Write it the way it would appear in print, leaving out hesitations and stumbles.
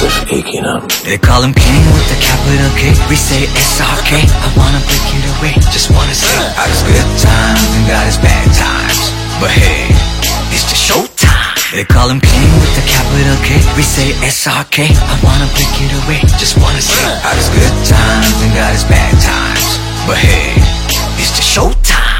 sırf Ekin'im. They call him King with the capital K. We say SRK. I wanna break it away. Just wanna say got his good times and got his bad times. But hey, it's just showtime. They call him King with the capital K. We say SRK. I wanna break it away. Just wanna say got his good times and got his bad times. But hey, it's just showtime.